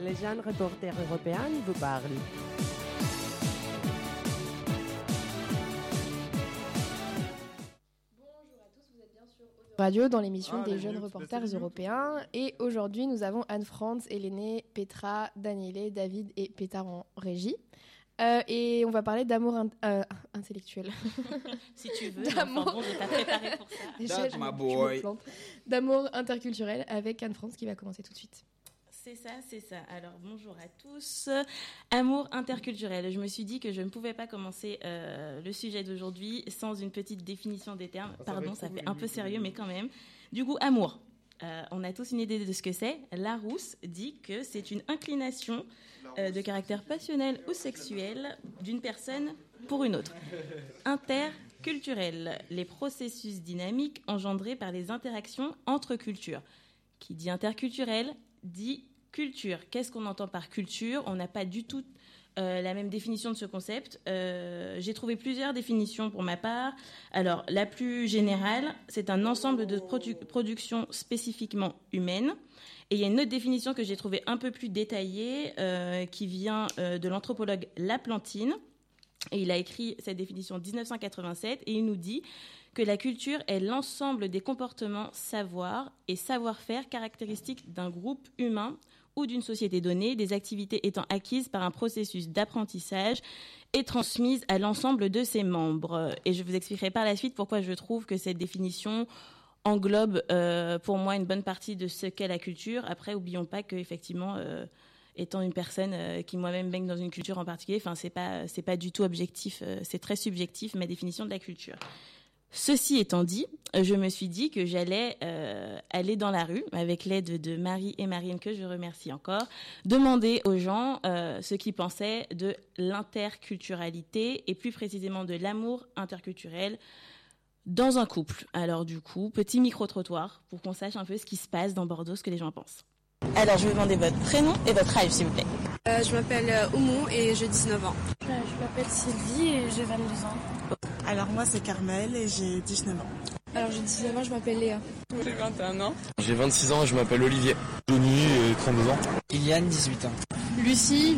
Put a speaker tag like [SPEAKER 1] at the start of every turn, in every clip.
[SPEAKER 1] Les jeunes reporters européens vous parlent.
[SPEAKER 2] Radio dans l'émission des jeunes reporters européens. Et aujourd'hui, nous avons Anne-France, Héléné, Petra, Daniele, David et Pétard en régie. Et on va parler d'amour intellectuel.
[SPEAKER 3] Si tu veux, d'amour. Bon, j'ai pas préparé pour ça.
[SPEAKER 2] Déjà, je me plante. D'amour interculturel avec Anne-France qui va commencer tout de suite.
[SPEAKER 3] C'est ça. Alors, bonjour à tous. Amour interculturel. Je me suis dit que je ne pouvais pas commencer le sujet d'aujourd'hui sans une petite définition des termes. Pardon, ça fait un peu sérieux, mais quand même. Du coup, amour. On a tous une idée de ce que c'est. Larousse dit que c'est une inclination de caractère passionnel ou sexuel d'une personne pour une autre. Interculturel. Les processus dynamiques engendrés par les interactions entre cultures. Qui dit interculturel dit culture. Qu'est-ce qu'on entend par culture ? On n'a pas du tout la même définition de ce concept. J'ai trouvé plusieurs définitions pour ma part. Alors, la plus générale, c'est un ensemble de productions spécifiquement humaines. Et il y a une autre définition que j'ai trouvée un peu plus détaillée, qui vient de l'anthropologue Laplantine. Et il a écrit cette définition en 1987, et il nous dit que la culture est l'ensemble des comportements, savoirs et savoir-faire caractéristiques d'un groupe humain ou d'une société donnée, des activités étant acquises par un processus d'apprentissage et transmises à l'ensemble de ses membres. Et je vous expliquerai par la suite pourquoi je trouve que cette définition englobe pour moi une bonne partie de ce qu'est la culture. Après, oublions pas qu'effectivement, étant une personne qui moi-même baigne dans une culture en particulier, enfin c'est pas du tout objectif, c'est très subjectif ma définition de la culture. Ceci étant dit, je me suis dit que j'allais aller dans la rue avec l'aide de Marie et Marine, que je remercie encore, demander aux gens ce qu'ils pensaient de l'interculturalité et plus précisément de l'amour interculturel dans un couple. Alors du coup, petit micro-trottoir pour qu'on sache un peu ce qui se passe dans Bordeaux, ce que les gens pensent. Alors je vais vous demander votre prénom et votre âge s'il vous plaît.
[SPEAKER 4] Je m'appelle Oumou et j'ai 19 ans.
[SPEAKER 5] Je m'appelle Sylvie et j'ai 22 ans.
[SPEAKER 6] Alors moi c'est Carmel et j'ai 19 ans.
[SPEAKER 4] Alors j'ai 19 ans, je m'appelle Léa.
[SPEAKER 7] J'ai 21 ans.
[SPEAKER 8] J'ai 26 ans et je m'appelle Olivier. Denis, 32 ans.
[SPEAKER 9] Iliane, 18 ans.
[SPEAKER 5] Lucie,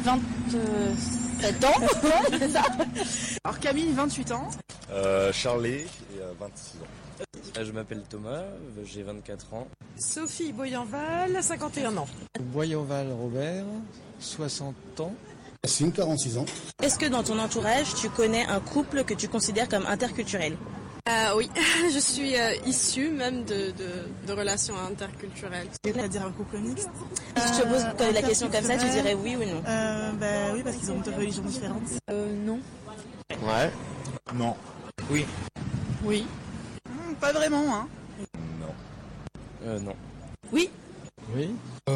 [SPEAKER 5] 27 ans. C'est ça.
[SPEAKER 6] Alors Camille, 28 ans.
[SPEAKER 8] Charlie, 26 ans. Je m'appelle Thomas, j'ai 24 ans.
[SPEAKER 6] Sophie Boyenval, 51 ans.
[SPEAKER 9] Boyenval Robert, 60 ans.
[SPEAKER 10] Yassine, 46 ans.
[SPEAKER 3] Est-ce que dans ton entourage, tu connais un couple que tu considères comme interculturel ?
[SPEAKER 4] Oui, je suis issue même de relations interculturelles.
[SPEAKER 6] C'est-à-dire un couple mixte.
[SPEAKER 3] Si je te pose la question comme ça, tu dirais oui ou non ?
[SPEAKER 6] Oui, parce qu'ils ont deux religions différentes.
[SPEAKER 4] Non.
[SPEAKER 8] Ouais.
[SPEAKER 10] Non.
[SPEAKER 8] Oui.
[SPEAKER 6] Oui. Pas vraiment, hein.
[SPEAKER 8] Non. Non.
[SPEAKER 3] Oui.
[SPEAKER 9] Oui.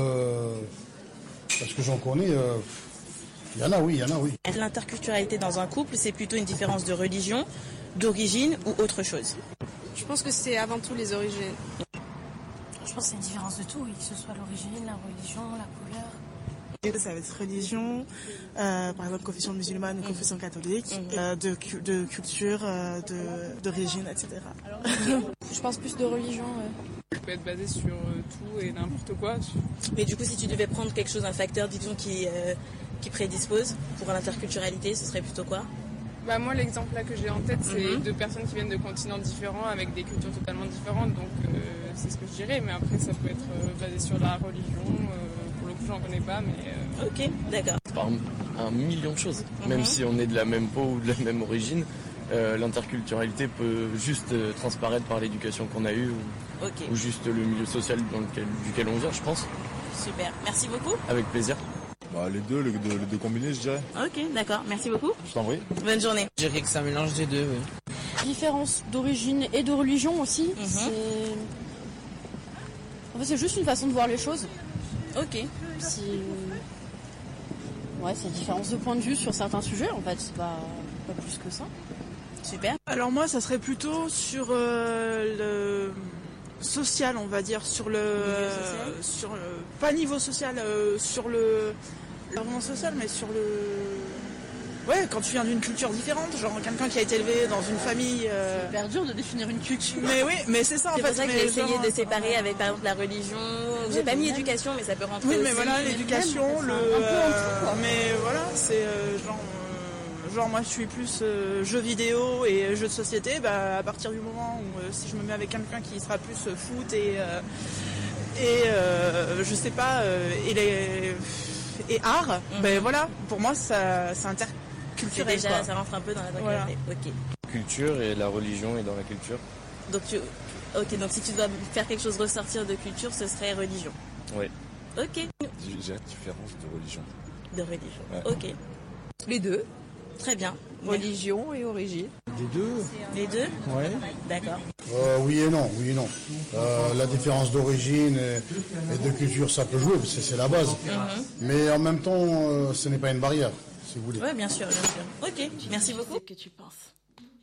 [SPEAKER 10] Parce que j'en connais, il y en a oui.
[SPEAKER 3] L'interculturalité dans un couple, c'est plutôt une différence de religion, d'origine ou autre chose ?
[SPEAKER 4] Je pense que c'est avant tout les origines.
[SPEAKER 5] Je pense que c'est une différence de tout, oui, que ce soit l'origine, la religion, la couleur.
[SPEAKER 6] Ça va être religion, par exemple confession musulmane ou confession catholique, de culture, d'origine, etc.
[SPEAKER 4] Je pense plus de religion.
[SPEAKER 7] Ça peut être basé sur tout et n'importe quoi.
[SPEAKER 3] Mais du coup, si tu devais prendre quelque chose, un facteur, disons, qui prédispose pour l'interculturalité, ce serait plutôt quoi ?
[SPEAKER 7] Moi, l'exemple là que j'ai en tête, c'est deux personnes qui viennent de continents différents avec des cultures totalement différentes. Donc, c'est ce que je dirais. Mais après, ça peut être basé sur la religion. Pour le coup, j'en connais pas, mais...
[SPEAKER 3] Ok, d'accord.
[SPEAKER 8] Par un million de choses. Même si on est de la même peau ou de la même origine, l'interculturalité peut juste transparaître par l'éducation qu'on a eue ou juste le milieu social duquel on vient, je pense.
[SPEAKER 3] Super, merci beaucoup.
[SPEAKER 8] Avec plaisir.
[SPEAKER 10] Les deux combinés, je dirais.
[SPEAKER 3] Ok, d'accord, merci beaucoup.
[SPEAKER 8] Je t'en prie.
[SPEAKER 3] Bonne journée.
[SPEAKER 9] Je dirais que c'est un mélange des deux, oui.
[SPEAKER 5] Différence d'origine et de religion aussi. C'est juste une façon de voir les choses.
[SPEAKER 3] Ok.
[SPEAKER 5] C'est différence de point de vue sur certains sujets, en fait. C'est pas plus que ça.
[SPEAKER 3] Super.
[SPEAKER 6] Alors moi, ça serait plutôt sur le social, on va dire, pas niveau social, sur le pas vraiment social, mais sur le Ouais, quand tu viens d'une culture différente, genre quelqu'un qui a été élevé dans une famille...
[SPEAKER 11] C'est hyper dur de définir une culture.
[SPEAKER 6] Mais oui, mais c'est ça en fait.
[SPEAKER 3] C'est pour ça que j'ai essayé
[SPEAKER 6] genre...
[SPEAKER 3] de séparer avec par exemple la religion. J'ai pas mis éducation, mais ça peut rentrer
[SPEAKER 6] oui,
[SPEAKER 3] aussi.
[SPEAKER 6] mais voilà, l'éducation, mais voilà, c'est genre moi je suis plus jeux vidéo et jeux de société. Bah, à partir du moment où si je me mets avec quelqu'un qui sera plus foot et je sais pas, et art, ben voilà, pour moi ça c'est interculturel.
[SPEAKER 3] Déjà,
[SPEAKER 6] quoi.
[SPEAKER 3] ça rentre un peu dans la
[SPEAKER 6] Voilà.
[SPEAKER 3] Ok.
[SPEAKER 8] Culture et la religion est dans la culture.
[SPEAKER 3] Donc donc si tu dois faire quelque chose ressortir de culture, ce serait religion.
[SPEAKER 8] Oui.
[SPEAKER 3] Ok.
[SPEAKER 10] J'ai la différence de religion.
[SPEAKER 3] De religion.
[SPEAKER 10] Ouais.
[SPEAKER 3] Ok.
[SPEAKER 11] Les deux,
[SPEAKER 3] Très bien.
[SPEAKER 11] religion et origine.
[SPEAKER 9] Les deux.
[SPEAKER 3] Les deux.
[SPEAKER 9] Ouais.
[SPEAKER 3] D'accord.
[SPEAKER 10] Oui et non, oui et non. La différence d'origine et de culture, ça peut jouer, parce que c'est la base. Mais en même temps, ce n'est pas une barrière, si vous voulez.
[SPEAKER 3] Oui, bien sûr, bien sûr. Ok. Merci beaucoup. Qu'est-ce que tu penses?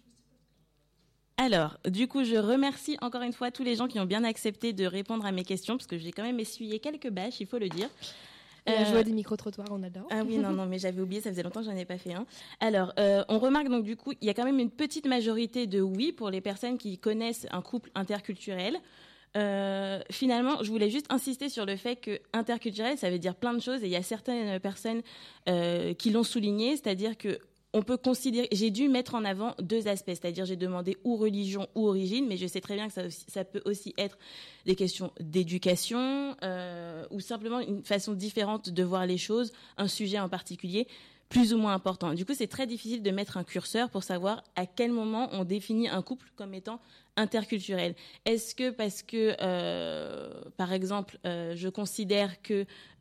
[SPEAKER 3] Alors, du coup, je remercie encore une fois tous les gens qui ont bien accepté de répondre à mes questions, parce que j'ai quand même essuyé quelques bâches, il faut le dire.
[SPEAKER 2] La joie des micro-trottoirs, on adore.
[SPEAKER 3] Ah oui, non, mais j'avais oublié, ça faisait longtemps que j'en ai pas fait un. Alors, on remarque donc du coup, il y a quand même une petite majorité de oui pour les personnes qui connaissent un couple interculturel. Finalement, je voulais juste insister sur le fait que interculturel, ça veut dire plein de choses, et il y a certaines personnes qui l'ont souligné, c'est-à-dire que on peut considérer, j'ai dû mettre en avant deux aspects, c'est-à-dire j'ai demandé ou religion ou origine, mais je sais très bien que ça peut aussi être des questions d'éducation ou simplement une façon différente de voir les choses, un sujet en particulier, plus ou moins important. Du coup, c'est très difficile de mettre un curseur pour savoir à quel moment on définit un couple comme étant interculturel. Est-ce que parce que, par exemple, je considère que...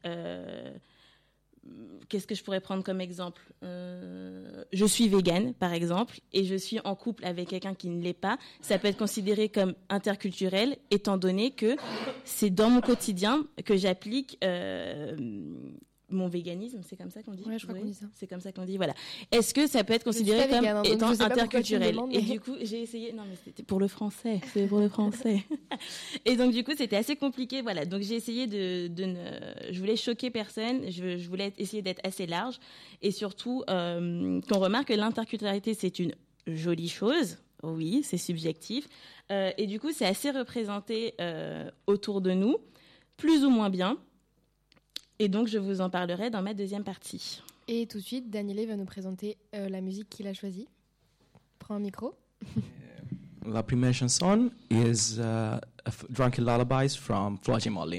[SPEAKER 3] qu'est-ce que je pourrais prendre comme exemple ? Je suis végane, par exemple, et je suis en couple avec quelqu'un qui ne l'est pas. Ça peut être considéré comme interculturel, étant donné que c'est dans mon quotidien que j'applique mon véganisme. C'est comme ça qu'on dit ?
[SPEAKER 2] Ouais, je crois qu'on dit ça.
[SPEAKER 3] C'est comme ça qu'on dit, voilà. Est-ce que ça peut être considéré comme
[SPEAKER 2] végane,
[SPEAKER 3] étant
[SPEAKER 2] je sais pas
[SPEAKER 3] interculturel ?
[SPEAKER 2] pourquoi tu me demandes,
[SPEAKER 3] Et
[SPEAKER 2] mais...
[SPEAKER 3] du coup, j'ai essayé... Non, mais c'était pour le français. C'est pour le français. Et donc, du coup, c'était assez compliqué. Voilà. Donc, j'ai essayé je voulais choquer personne. Je voulais essayer d'être assez large. Et surtout, qu'on remarque que l'interculturalité, c'est une jolie chose. Oui, c'est subjectif. Et du coup, c'est assez représenté autour de nous, plus ou moins bien. Et donc, je vous en parlerai dans ma deuxième partie.
[SPEAKER 2] Et tout de suite, Daniele va nous présenter la musique qu'il a choisie. Prends un micro.
[SPEAKER 12] La première chanson is Drunken Lullabies from Floyd Molly.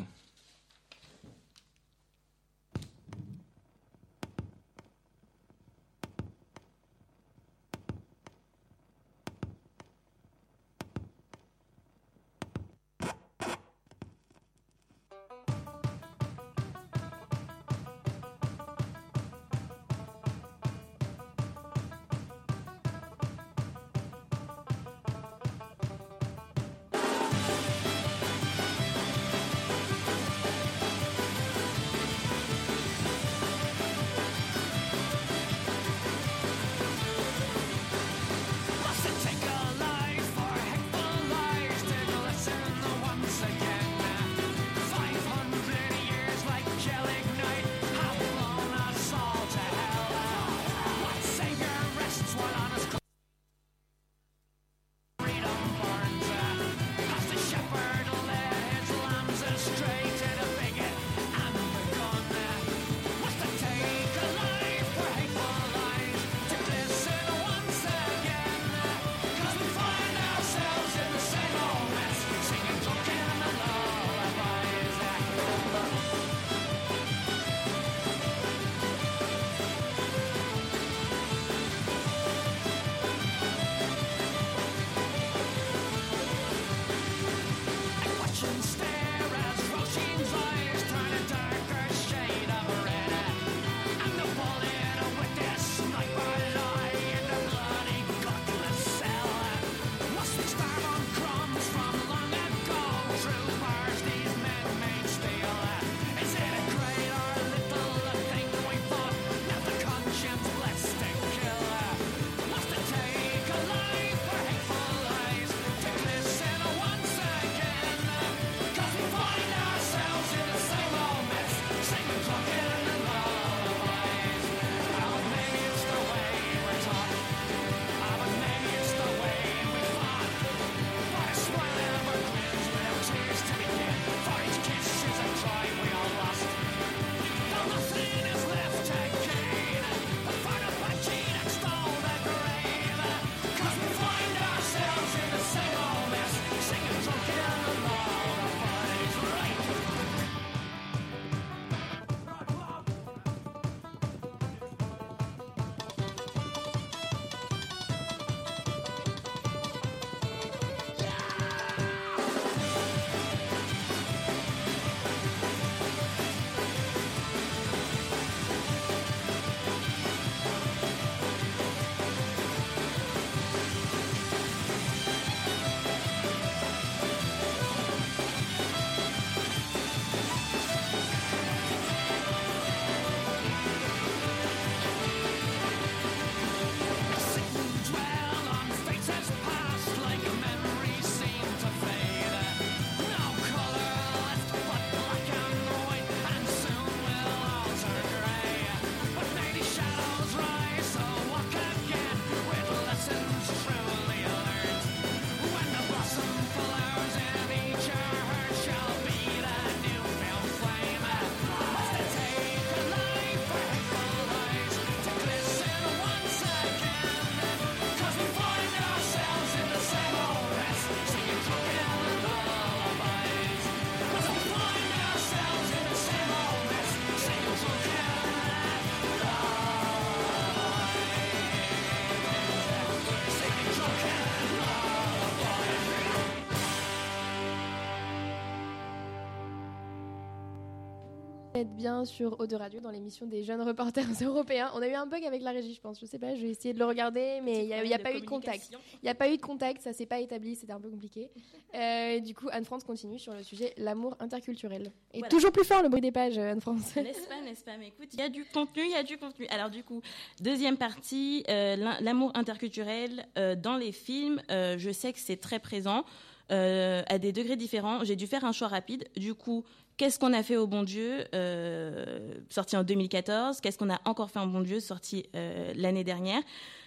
[SPEAKER 2] Être bien sur Eau de Radio dans l'émission des jeunes reporters européens. On a eu un bug avec la régie, je pense. Je sais pas, je vais essayer de le regarder, mais il n'y a pas eu de contact. Il n'y a pas eu de contact, ça s'est pas établi, c'était un peu compliqué. Du coup, Anne-France continue sur le sujet l'amour interculturel. Et voilà. Toujours plus fort le bruit des pages, Anne-France.
[SPEAKER 3] N'est-ce pas, mais écoute, il y a du contenu. Alors du coup, deuxième partie, l'amour interculturel dans les films. Je sais que c'est très présent. À des degrés différents. J'ai dû faire un choix rapide. Du coup, qu'est-ce qu'on a fait au bon Dieu, sorti en 2014. Qu'est-ce qu'on a encore fait en bon Dieu, sorti l'année dernière.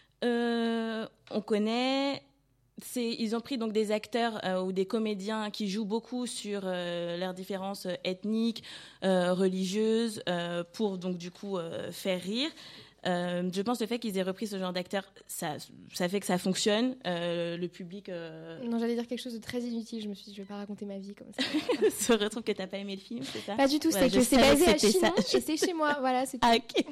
[SPEAKER 3] On connaît... Ils ont pris donc des acteurs ou des comédiens qui jouent beaucoup sur leurs différences ethniques, religieuses, pour donc du coup faire rire. Je pense que le fait qu'ils aient repris ce genre d'acteurs, ça fait que ça fonctionne. Le public.
[SPEAKER 2] Non, j'allais dire quelque chose de très inutile. Je me suis dit, je vais pas raconter ma vie comme ça.
[SPEAKER 3] Se retrouve que t'as pas aimé le film, c'est ça?
[SPEAKER 2] Pas du tout. C'est que c'est basé à Chinon et c'est chez moi. Voilà, c'est tout.
[SPEAKER 3] Ah, ok.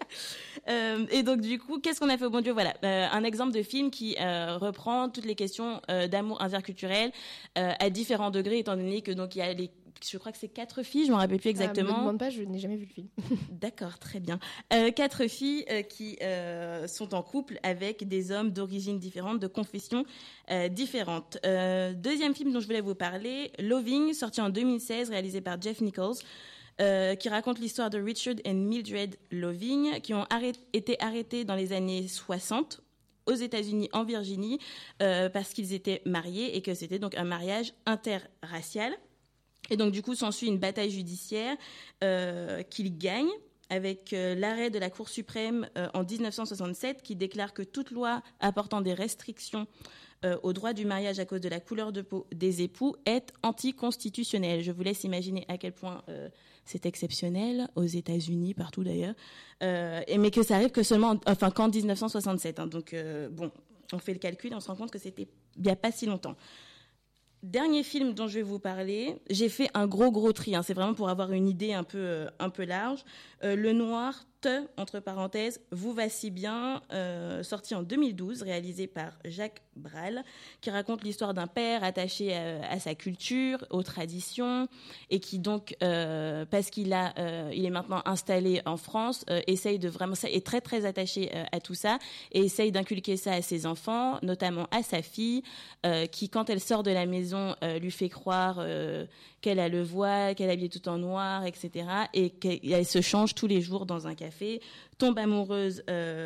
[SPEAKER 3] Et donc du coup, qu'est-ce qu'on a fait au bon Dieu? Voilà, un exemple de film qui reprend toutes les questions d'amour interculturel à différents degrés, étant donné que donc il y a je crois que c'est 4 filles, je me rappelle plus exactement.
[SPEAKER 2] Me demande pas, je n'ai jamais vu le film.
[SPEAKER 3] D'accord, très bien. 4 filles qui sont en couple avec des hommes d'origines différentes, de confessions différentes. Deuxième film dont je voulais vous parler, Loving, sorti en 2016, réalisé par Jeff Nichols. Qui raconte l'histoire de Richard et Mildred Loving, qui ont été arrêtés dans les années 60 aux États-Unis, en Virginie, parce qu'ils étaient mariés et que c'était donc un mariage interracial. Et donc, du coup, s'ensuit une bataille judiciaire qu'ils gagnent avec l'arrêt de la Cour suprême en 1967 qui déclare que toute loi apportant des restrictions au droit du mariage à cause de la couleur de peau des époux est anticonstitutionnelle. Je vous laisse imaginer à quel point c'est exceptionnel, aux États-Unis, partout d'ailleurs, mais que ça arrive que qu'en 1967. Hein. Donc, bon, on fait le calcul et on se rend compte que c'était il n'y a pas si longtemps. Dernier film dont je vais vous parler, j'ai fait un gros tri, hein, c'est vraiment pour avoir une idée un peu large. Le Noir, entre parenthèses, vous va si bien, sorti en 2012, réalisé par Jacques Brel, qui raconte l'histoire d'un père attaché à sa culture, aux traditions, et qui donc, parce qu'il est maintenant installé en France, essaye de vraiment, est très très attaché à tout ça, et essaye d'inculquer ça à ses enfants, notamment à sa fille, qui quand elle sort de la maison lui fait croire qu'elle a le voile, qu'elle est habillée tout en noir, etc., et qu'elle se change tous les jours dans un café, tombe amoureuse,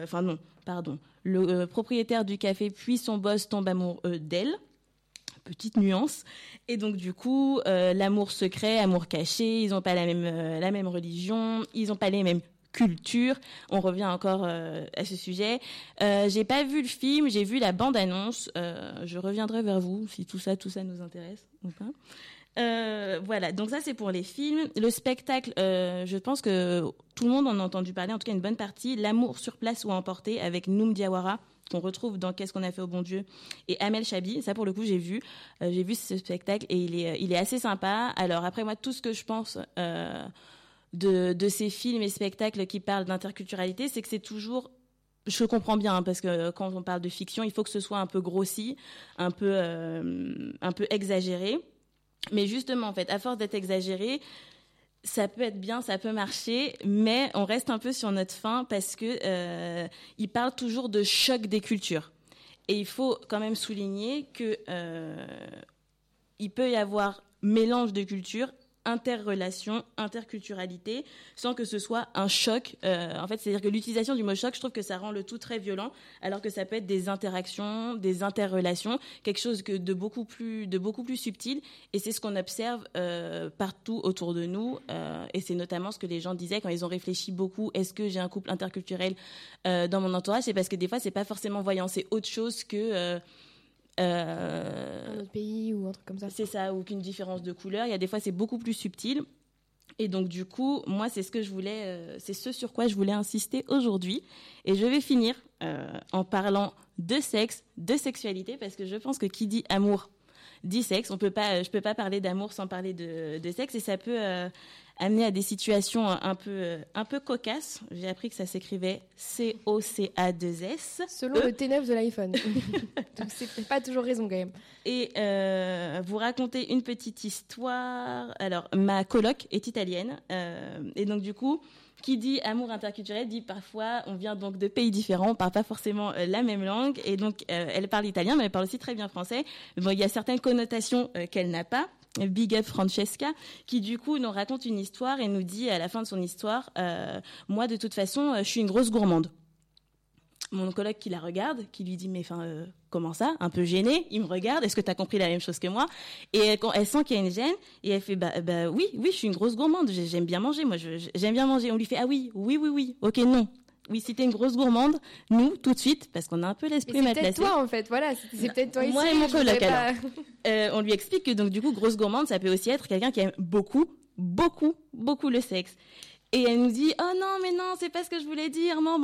[SPEAKER 3] le propriétaire du café puis son boss tombent amoureux d'elle, petite nuance, et donc du coup, l'amour secret, amour caché, ils n'ont pas la même religion, ils n'ont pas les mêmes cultures, on revient encore à ce sujet. J'ai pas vu le film, j'ai vu la bande-annonce, je reviendrai vers vous si tout ça nous intéresse ou pas. Voilà, donc ça c'est pour les films. Le spectacle, je pense que tout le monde en a entendu parler, en tout cas une bonne partie. L'amour sur place ou emporté avec Noum Diawara, qu'on retrouve dans Qu'est-ce qu'on a fait au bon Dieu, et Amel Chabi. Ça pour le coup j'ai vu ce spectacle et il est assez sympa. Alors après moi tout ce que je pense de ces films et spectacles qui parlent d'interculturalité, c'est que c'est toujours, je comprends bien, hein, parce que quand on parle de fiction, il faut que ce soit un peu grossi, un peu exagéré. Mais justement, en fait, à force d'être exagéré, ça peut être bien, ça peut marcher, mais on reste un peu sur notre faim parce que il parle toujours de choc des cultures. Et il faut quand même souligner que il peut y avoir mélange de cultures, interrelation, interculturalité, sans que ce soit un choc. En fait, c'est-à-dire que l'utilisation du mot choc, je trouve que ça rend le tout très violent, alors que ça peut être des interactions, des interrelations, quelque chose de beaucoup plus subtil. Et c'est ce qu'on observe partout autour de nous. Et c'est notamment ce que les gens disaient quand ils ont réfléchi beaucoup. Est-ce que j'ai un couple interculturel dans mon entourage? C'est parce que des fois, c'est pas forcément voyant. C'est autre chose que
[SPEAKER 2] un autre pays ou un truc comme ça.
[SPEAKER 3] C'est ça, ou qu'une différence de couleur. Il y a des fois, c'est beaucoup plus subtil. Et donc, du coup, moi, c'est ce sur quoi je voulais insister aujourd'hui. Et je vais finir en parlant de sexe, de sexualité, parce que je pense que qui dit amour dit sexe. Je peux pas parler d'amour sans parler de sexe, et ça peut amener à des situations un peu cocasses. J'ai appris que ça s'écrivait COCA2S.
[SPEAKER 2] Selon le T9 de l'iPhone. Donc c'est pas toujours raison quand même.
[SPEAKER 3] Et vous raconter une petite histoire. Alors, ma coloc est italienne. Et donc, du coup, qui dit amour interculturel dit parfois, on vient donc de pays différents, on parle pas forcément la même langue. Et donc, elle parle italien, mais elle parle aussi très bien français. Bon, il y a certaines connotations qu'elle n'a pas. Big up Francesca, qui du coup nous raconte une histoire et nous dit à la fin de son histoire, moi de toute façon, je suis une grosse gourmande. Mon coloc qui la regarde, qui lui dit mais comment ça, un peu gêné, il me regarde, est-ce que tu as compris la même chose que moi? Et elle sent qu'il y a une gêne et elle fait oui, je suis une grosse gourmande, j'aime bien manger, moi j'aime bien manger. On lui fait ah oui, ok non. Oui, si t'es une grosse gourmande, nous, tout de suite, parce qu'on a un peu l'esprit mal placé.
[SPEAKER 2] C'est peut-être toi, en fait, voilà. C'est peut-être toi ici.
[SPEAKER 3] Moi et mon coloc, alors. On lui explique que, donc, du coup, grosse gourmande, ça peut aussi être quelqu'un qui aime beaucoup, beaucoup, beaucoup le sexe. Et elle nous dit, oh non, mais non, c'est pas ce que je voulais dire, non.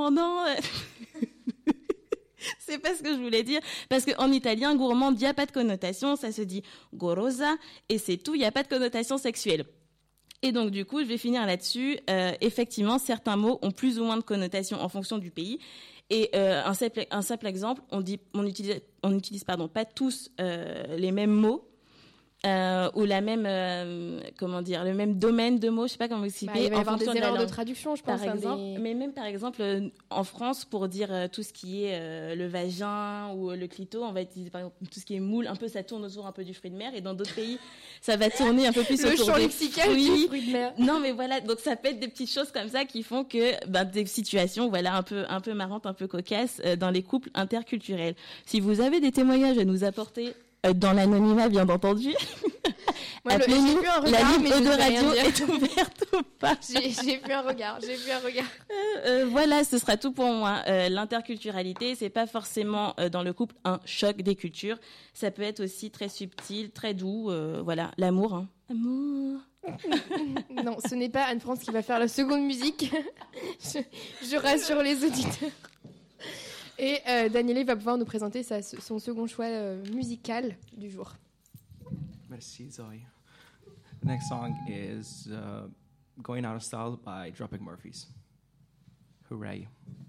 [SPEAKER 3] C'est pas ce que je voulais dire. Parce qu'en italien, gourmande, il n'y a pas de connotation, ça se dit gorosa, et c'est tout, il n'y a pas de connotation sexuelle. Et donc, du coup, je vais finir là-dessus. Effectivement, certains mots ont plus ou moins de connotation en fonction du pays. Et un simple exemple, on utilise pas tous les mêmes mots ou la même, le même domaine de mots. Je sais pas comment expliquer.
[SPEAKER 2] Il va y avoir des erreurs de traduction, je pense.
[SPEAKER 3] Par exemple, mais même par exemple, en France, pour dire tout ce qui est le vagin ou le clito, on va utiliser par exemple tout ce qui est moule. Un peu, ça tourne autour un peu du fruit de mer. Et dans d'autres pays, ça va tourner un peu plus autour
[SPEAKER 2] champ lexical du fruit de mer.
[SPEAKER 3] Non, mais voilà. Donc ça peut être des petites choses comme ça qui font que des situations, voilà, un peu marrantes, un peu cocasses dans les couples interculturels. Si vous avez des témoignages à nous apporter. Dans l'anonymat, bien entendu. Appelez-nous, la ligne de radio est ouverte ou pas.
[SPEAKER 2] J'ai vu un regard.
[SPEAKER 3] Voilà, ce sera tout pour moi. L'interculturalité, c'est pas forcément dans le couple un choc des cultures. Ça peut être aussi très subtil, très doux. Voilà, l'amour. Hein. Amour.
[SPEAKER 2] Non, ce n'est pas Anne-France qui va faire la seconde musique. Je rassure les auditeurs. Et Daniele va pouvoir nous présenter son second choix musical du jour.
[SPEAKER 12] Merci Zoe. The next song is Going Out of Style by Dropkick Murphys. Hooray.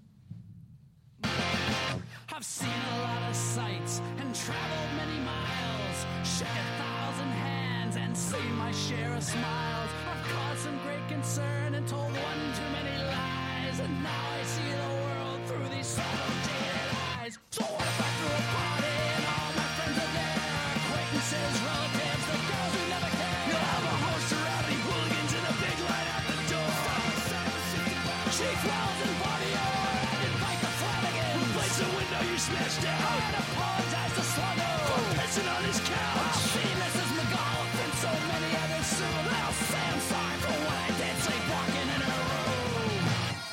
[SPEAKER 13] I've seen a lot of sights and traveled many miles, shook 1,000 hands and seen my share of smiles. I've caused some great concern and told one too many lies, and now I see the world through these subtle jaded eyes. So what if I threw a party and all my friends are there? Acquaintances, relatives, the girls who never care. You'll have a host of rowdy hooligans and a big light at the door. Chief Wells and Barney Orr and invite the Flanagan. Replace the window you smashed down and apologize to Sluggo for pissing on his couch. I'll see Mrs. McAuliffe and so many others soon. I'll say I'm sorry for what I did, sleepwalking in her room.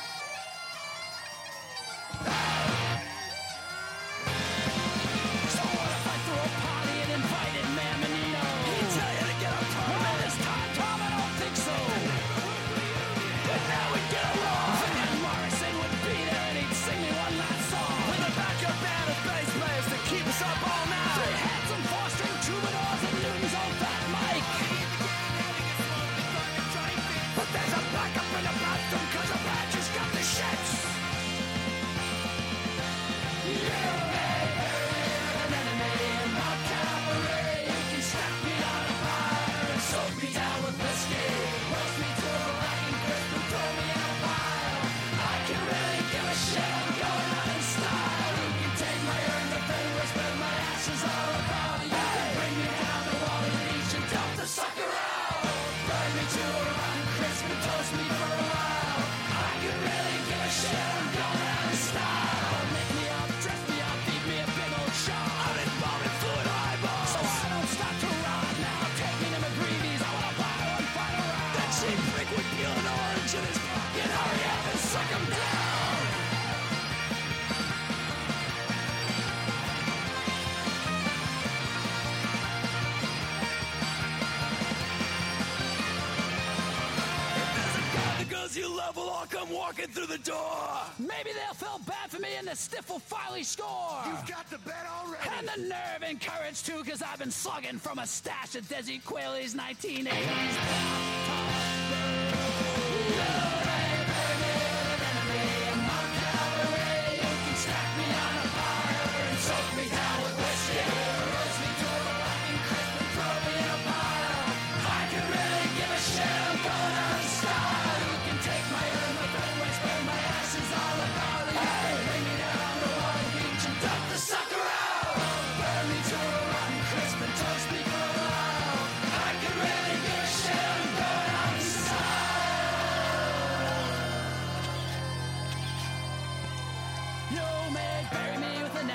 [SPEAKER 13] So what if I threw a party and invited Mamonito? He'd tell you to get a permit this time, Tom, I don't think so. But now we get along. Van Morrison would be there and he'd sing me one last song. With a backup band of bass players to keep us up all night. 3 handsome 4-string troubadours and Newton's old fat Mike. But there's a backup in the bathroom cause the badger's got the shits. An enemy in my cabaret. You can stack me on a fire and soak me down with whiskey. Roast me to a rocking crisp and throw me in a pile. I can really give a shit, I'm going out in style. You can take my urn to bed and spread my ashes all about. You can bring me down to Wally Beach and dump the sucker out. Burn me to a rocking crisp and toast me for a while. I can really give a shit, I'm going out in style. Make me up, dress me up, feed me a big old shot. I'm embalming fluid eyeballs. So I don't stop to rot now. Take me to McGreevy's, I wanna buy one final round. That cheap prick would peel an orange in his pocket. Hurry up and suck him down. The girls you love will all come walking through the door. Maybe they'll feel bad for me and the stiff will finally score. You've got the bet already. And the nerve and courage too, cause I've been slugging from a stash of Desi Quayle's 1980s.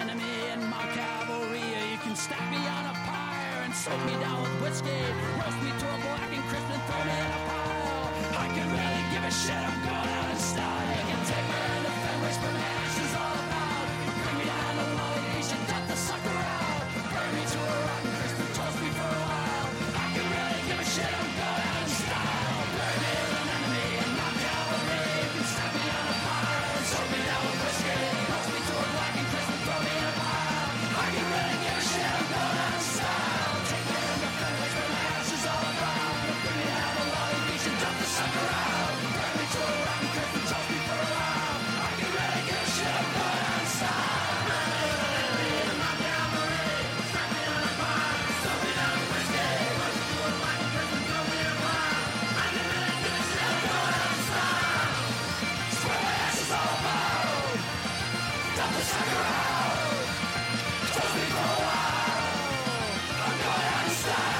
[SPEAKER 13] enemy in my cavalry. You can stack me on a pyre and soak me down with whiskey. Roast me to a black and crisp and throw me in a pile. I can really give a shit, I'm going out in style. You can take me in the fenris, but my ash is all about. Bring me down to Wally Beach and dump the sucker out. Burn me to a rotten crisp and toast me for a while. I can really give a shit, I'm going out in style. Burn me with an enemy in my cavalry. You can stack me on a pyre and soak me down with whiskey. Roast me to a black and crisp and throw me in a pile. I can really give a shit, I'm going out in style. Take me in the fenris, but my ash is all about. Bring me down to Wally Beach and dump the sucker out. Burn me to a rotten crisp and toast me for a while. I can really give a shit, I'm going out in style. Burn me with an enemy in my cavalry. Stack me on a pyre, soak me down with whiskey. Roast me to a black and crisp and throw me in a pile. I can really give a shit, I'm going out in style. It's what my ass is all about. Dump the sucker out. Toast me for a while. I'm going out in style.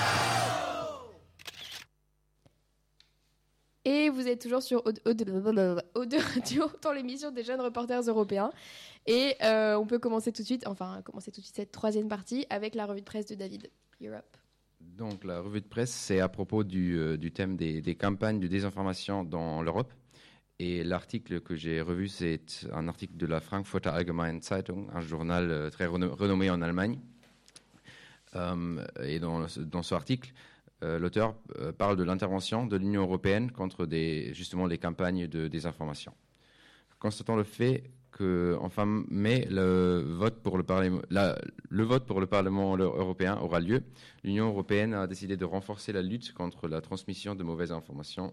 [SPEAKER 2] Et vous êtes toujours sur O2 Radio, dans l'émission des jeunes reporters européens. Et on peut commencer tout de suite cette troisième partie avec la revue de presse de David. Europe.
[SPEAKER 14] Donc la revue de presse, c'est à propos du thème des campagnes de désinformation dans l'Europe. Et l'article que j'ai revu, c'est un article de la Frankfurter Allgemeine Zeitung, un journal très renommé en Allemagne. Et dans ce article, l'auteur parle de l'intervention de l'Union européenne contre justement les campagnes de désinformation. Constatant le fait qu'en fin mai, le vote pour le Parlement européen aura lieu, l'Union européenne a décidé de renforcer la lutte contre la transmission de mauvaises informations.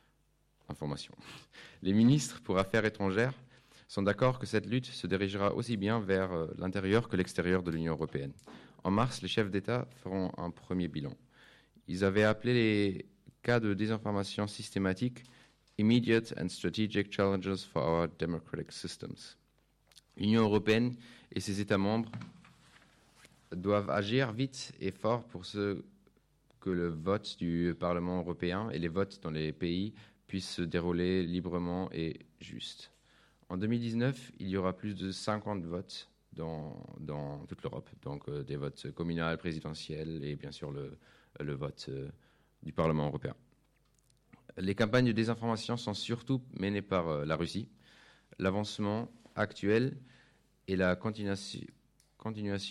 [SPEAKER 14] Les ministres pour Affaires étrangères sont d'accord que cette lutte se dirigera aussi bien vers l'intérieur que l'extérieur de l'Union européenne. En mars, les chefs d'État feront un premier bilan. Ils avaient appelé les cas de désinformation systématique « Immediate and Strategic Challenges for Our Democratic Systems ». L'Union européenne et ses États membres doivent agir vite et fort pour que le vote du Parlement européen et les votes dans les pays puissent se dérouler librement et juste. En 2019, il y aura plus de 50 votes dans toute l'Europe, donc des votes communaux, présidentiels et bien sûr le vote du Parlement européen. Les campagnes de désinformation sont surtout menées par la Russie. L'avancement actuel et la continuation